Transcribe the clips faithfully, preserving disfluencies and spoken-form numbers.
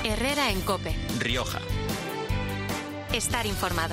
Herrera en COPE. Rioja. Estar informado.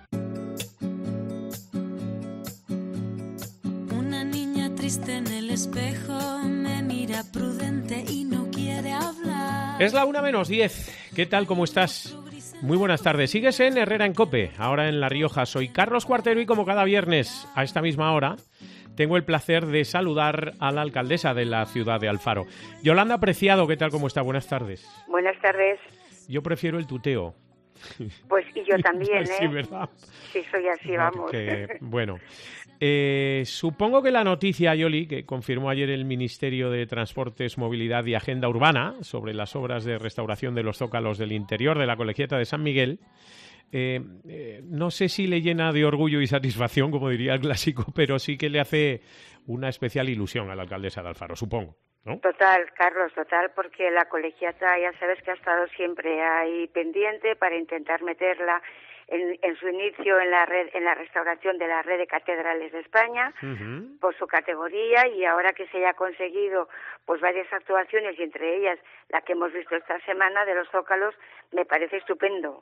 Una niña triste en el espejo me mira prudente y no quiere hablar. Es la una menos diez. ¿Qué tal? ¿Cómo estás? Muy buenas tardes. Sigues en Herrera en COPE, ahora en La Rioja. Soy Carlos Cuartero y como cada viernes a esta misma hora tengo el placer de saludar a la alcaldesa de la ciudad de Alfaro. Yolanda Preciado, ¿qué tal? ¿Cómo está? Buenas tardes. Buenas tardes. Yo prefiero el tuteo. Pues y yo también, ¿eh? Sí, ¿verdad? Sí, soy así, vamos. Que, bueno, eh, supongo que la noticia, Yoli, que confirmó ayer el Ministerio de Transportes, Movilidad y Agenda Urbana sobre las obras de restauración de los zócalos del interior de la Colegiata de San Miguel, eh, eh, no sé si le llena de orgullo y satisfacción, como diría el clásico, pero sí que le hace una especial ilusión a la alcaldesa de Alfaro, supongo, ¿no? Total, Carlos, total, porque la colegiata ya sabes que ha estado siempre ahí pendiente para intentar meterla en, en su inicio en la red, en la restauración de la red de catedrales de España, uh-huh, por su categoría, y ahora que se haya conseguido pues varias actuaciones y entre ellas la que hemos visto esta semana de los zócalos, me parece estupendo.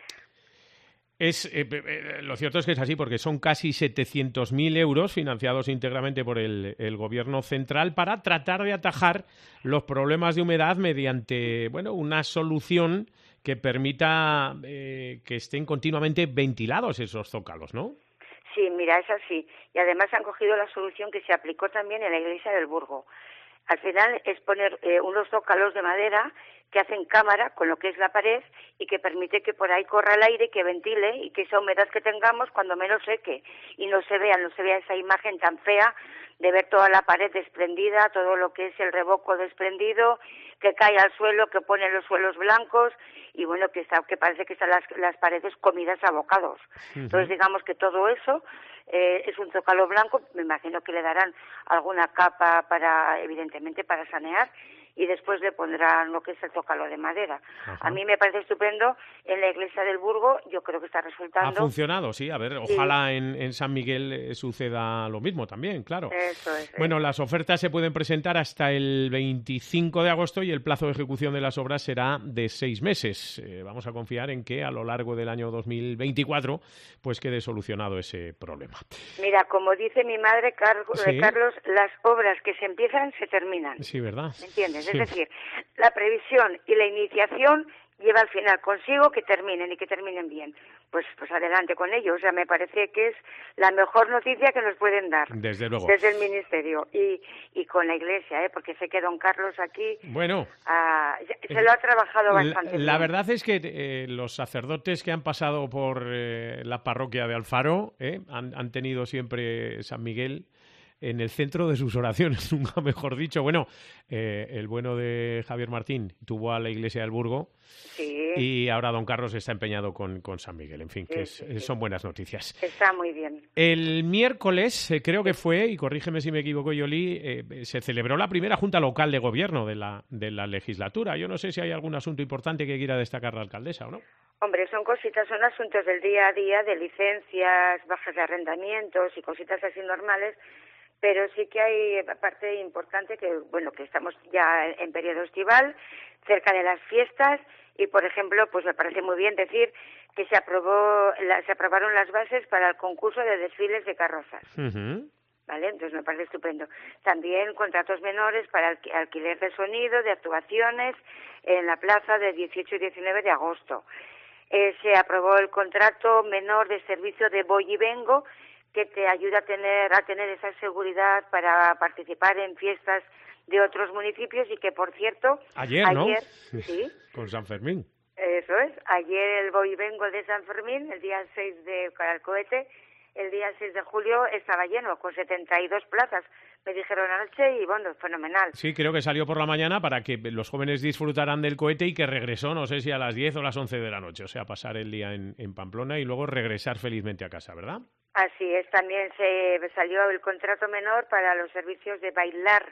Es, eh, eh, lo cierto es que es así, porque son casi setecientos mil euros financiados íntegramente por el, el Gobierno central para tratar de atajar los problemas de humedad mediante, bueno, una solución que permita eh, que estén continuamente ventilados esos zócalos, ¿no? Sí, mira, es así. Y además han cogido la solución que se aplicó también en la iglesia del Burgo. Al final es poner eh, unos zócalos de madera que hacen cámara con lo que es la pared y que permite que por ahí corra el aire, que ventile y que esa humedad que tengamos cuando menos seque y no se vea, no se vea esa imagen tan fea de ver toda la pared desprendida, todo lo que es el revoco desprendido, que cae al suelo, que pone los suelos blancos y bueno, que está, que parece que están las, las paredes comidas a bocados. Uh-huh. Entonces digamos que todo eso eh, es un zócalo blanco, me imagino que le darán alguna capa para, evidentemente, para sanear, y después le pondrán lo que es el zócalo de madera. Ajá. A mí me parece estupendo. En la iglesia del Burgo yo creo que está resultando... Ha funcionado, sí. A ver, sí. Ojalá en, en San Miguel eh, suceda lo mismo también, claro. Eso es. Bueno, las ofertas se pueden presentar hasta el veinticinco de agosto y el plazo de ejecución de las obras será de seis meses. Eh, vamos a confiar en que a lo largo del año dos mil veinticuatro pues quede solucionado ese problema. Mira, como dice mi madre, Car- ¿Sí? Carlos, las obras que se empiezan se terminan. Sí, ¿verdad? ¿Me entiendes? Sí. Es decir, la previsión y la iniciación lleva al final consigo que terminen y que terminen bien. Pues pues adelante con ello. O sea, me parece que es la mejor noticia que nos pueden dar. Desde luego. Desde el Ministerio. Y, y con la Iglesia, ¿eh? Porque sé que don Carlos aquí... Bueno. Ah, se lo ha trabajado bastante la, bien. La verdad es que eh, los sacerdotes que han pasado por eh, la parroquia de Alfaro eh, han, han tenido siempre San Miguel en el centro de sus oraciones, nunca mejor dicho. Bueno, eh, el bueno de Javier Martín tuvo a la iglesia del Burgo, sí, y ahora don Carlos está empeñado con, con San Miguel. En fin, sí, que es, sí, sí. son buenas noticias. Está muy bien. El miércoles, eh, creo que fue, y corrígeme si me equivoco, Yoli, eh, se celebró la primera Junta Local de Gobierno de la, de la legislatura. Yo no sé si hay algún asunto importante que quiera destacar la alcaldesa o no. Hombre, son cositas, son asuntos del día a día, de licencias, bajas de arrendamientos y cositas así normales. Pero sí que hay parte importante que, bueno, que estamos ya en periodo estival, cerca de las fiestas, y por ejemplo, pues me parece muy bien decir que se aprobó, la, se aprobaron las bases para el concurso de desfiles de carrozas. Uh-huh. ¿Vale? Entonces me parece estupendo. También contratos menores para alqu- alquiler de sonido, de actuaciones en la plaza de dieciocho y diecinueve de agosto. Eh, se aprobó el contrato menor de servicio de Voy y Vengo, que te ayuda a tener a tener esa seguridad para participar en fiestas de otros municipios y que, por cierto, ayer, ayer ¿no? Sí, con San Fermín. Eso es, ayer el Voy y Vengo de San Fermín, el día seis de para el cohete, el día seis de julio estaba lleno, con setenta y dos plazas, me dijeron anoche, y bueno, fenomenal. Sí, creo que salió por la mañana para que los jóvenes disfrutaran del cohete y que regresó, no sé si a las diez o las once de la noche, o sea, pasar el día en, en Pamplona y luego regresar felizmente a casa, ¿verdad? Así es, también se salió el contrato menor para los servicios de bailar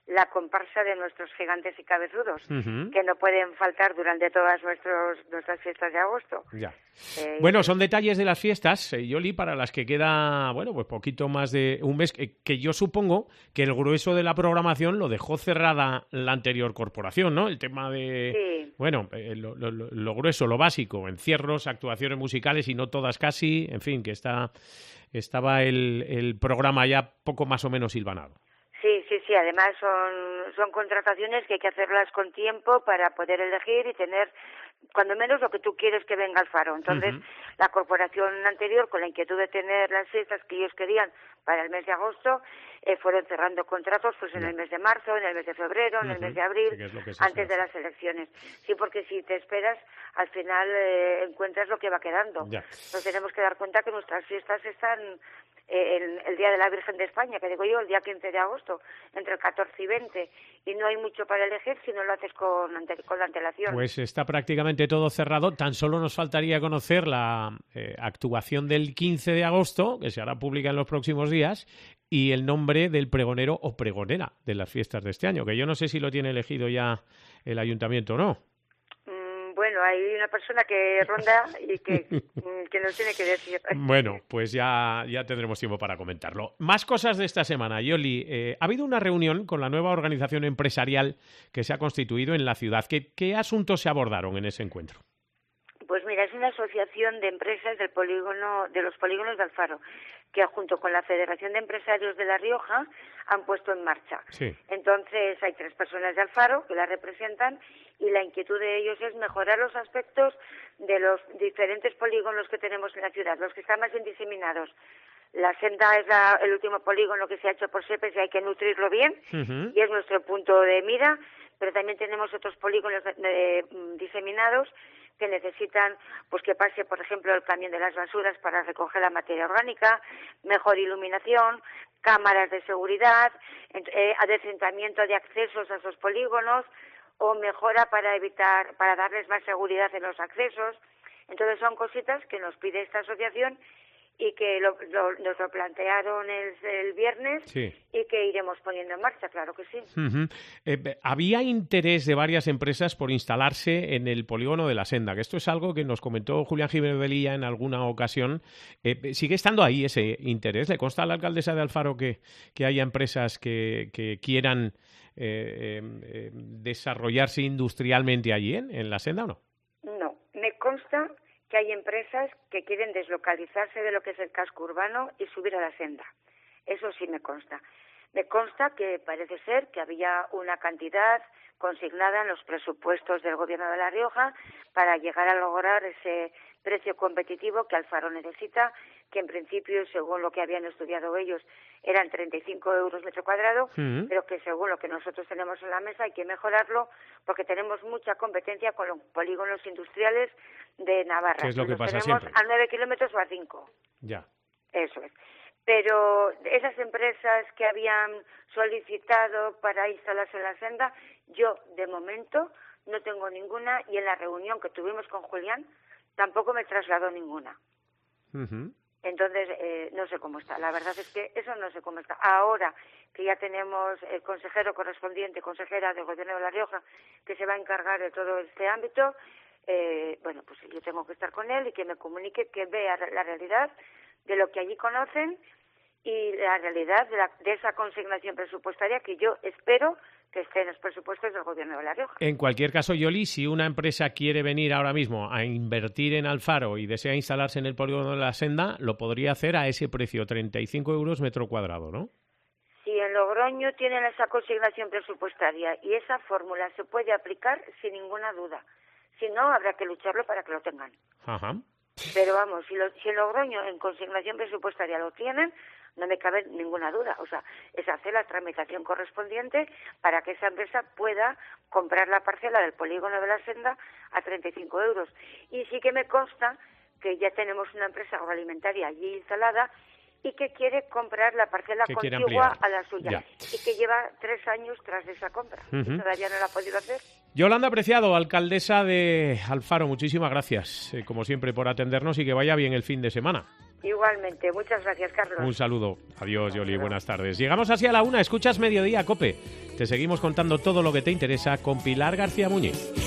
la comparsa de nuestros gigantes y cabezudos, uh-huh. que no pueden faltar durante todas nuestros, nuestras fiestas de agosto. Ya. Eh, bueno, son detalles de las fiestas, eh, Yoli, para las que queda, bueno, pues poquito más de un mes, que, que yo supongo que el grueso de la programación lo dejó cerrada la anterior corporación, ¿no? El tema de, sí. bueno, eh, lo, lo, lo grueso, lo básico, encierros, actuaciones musicales y no todas casi, en fin, que está estaba el, el programa ya poco más o menos hilvanado. Sí, sí, sí. Además son, son contrataciones que hay que hacerlas con tiempo para poder elegir y tener, cuando menos, lo que tú quieres que venga al Faro. Entonces, uh-huh. la corporación anterior, con la inquietud de tener las fiestas que ellos querían para el mes de agosto, eh, fueron cerrando contratos pues en yeah. el mes de marzo, en el mes de febrero, en uh-huh. el mes de abril, sí, es antes de las elecciones. Sí, porque si te esperas, al final eh, encuentras lo que va quedando. Yeah. Nos tenemos que dar cuenta que nuestras fiestas están eh, el, el Día de la Virgen de España, que digo yo, el día quince de agosto, entre el catorce y veinte, y no hay mucho para elegir si no lo haces con, ante, con la antelación. Pues está prácticamente todo cerrado, tan solo nos faltaría conocer la eh, actuación del quince de agosto, que se hará pública en los próximos días, y el nombre del pregonero o pregonera de las fiestas de este año, que yo no sé si lo tiene elegido ya el ayuntamiento o no. Bueno, hay una persona que ronda y que, que nos tiene que decir. Bueno, pues ya, ya tendremos tiempo para comentarlo. Más cosas de esta semana. Yoli, eh, ha habido una reunión con la nueva organización empresarial que se ha constituido en la ciudad. ¿Qué, qué asuntos se abordaron en ese encuentro? Pues mira, es una asociación de empresas del polígono, de los polígonos de Alfaro, que junto con la Federación de Empresarios de La Rioja han puesto en marcha. Sí. Entonces hay tres personas de Alfaro que la representan y la inquietud de ellos es mejorar los aspectos de los diferentes polígonos que tenemos en la ciudad, los que están más bien diseminados. La Senda es la, el último polígono que se ha hecho por SEPES y hay que nutrirlo bien, uh-huh. y es nuestro punto de mira, pero también tenemos otros polígonos de, de, de, diseminados que necesitan pues que pase, por ejemplo, el camión de las basuras para recoger la materia orgánica, mejor iluminación, cámaras de seguridad, eh, adecentamiento de accesos a esos polígonos o mejora para evitar, para darles más seguridad en los accesos. Entonces son cositas que nos pide esta asociación y que lo, lo, nos lo plantearon el, el viernes, sí. y que iremos poniendo en marcha, claro que sí. Uh-huh. Eh, había interés de varias empresas por instalarse en el polígono de la Senda, que esto es algo que nos comentó Julián Jiménez Velilla en alguna ocasión. Eh, ¿Sigue estando ahí ese interés? ¿Le consta a la alcaldesa de Alfaro que, que haya empresas que, que quieran eh, eh, desarrollarse industrialmente allí, en, en la Senda o no? No, me consta que hay empresas que quieren deslocalizarse de lo que es el casco urbano y subir a la Senda. Eso sí me consta. Me consta que parece ser que había una cantidad consignada en los presupuestos del Gobierno de La Rioja para llegar a lograr ese precio competitivo que Alfaro necesita, que en principio, según lo que habían estudiado ellos, eran treinta y cinco euros metro cuadrado, uh-huh. pero que según lo que nosotros tenemos en la mesa hay que mejorarlo porque tenemos mucha competencia con los polígonos industriales de Navarra. ¿Qué es lo que los pasa tenemos siempre? A nueve kilómetros o a cinco. Ya. Eso es. Pero esas empresas que habían solicitado para instalarse en la Senda, yo de momento no tengo ninguna y en la reunión que tuvimos con Julián tampoco me trasladó ninguna. Uh-huh. Entonces, eh, no sé cómo está. La verdad es que eso no sé cómo está. Ahora que ya tenemos el consejero correspondiente, consejera del Gobierno de La Rioja, que se va a encargar de todo este ámbito, eh, bueno, pues yo tengo que estar con él y que me comunique, que vea la realidad de lo que allí conocen y la realidad de, la, de esa consignación presupuestaria que yo espero que esté en los presupuestos del Gobierno de La Rioja. En cualquier caso, Yoli, si una empresa quiere venir ahora mismo a invertir en Alfaro y desea instalarse en el polígono de la Senda, lo podría hacer a ese precio, treinta y cinco euros metro cuadrado, ¿no? Si en Logroño tienen esa consignación presupuestaria y esa fórmula se puede aplicar sin ninguna duda. Si no, habrá que lucharlo para que lo tengan. Ajá. Pero vamos, si, lo, si en Logroño en consignación presupuestaria lo tienen, no me cabe ninguna duda. O sea, es hacer la tramitación correspondiente para que esa empresa pueda comprar la parcela del polígono de la Senda a treinta y cinco euros. Y sí que me consta que ya tenemos una empresa agroalimentaria allí instalada y que quiere comprar la parcela que contigua a la suya. Ya. Y que lleva tres años tras de esa compra. Uh-huh. Y todavía no la ha podido hacer. Yolanda Preciado, alcaldesa de Alfaro, muchísimas gracias, eh, como siempre, por atendernos y que vaya bien el fin de semana. Igualmente, muchas gracias, Carlos. Un saludo. Adiós, Yoli, buenas tardes. Llegamos así a la una, escuchas Mediodía, COPE. Te seguimos contando todo lo que te interesa con Pilar García Muñiz.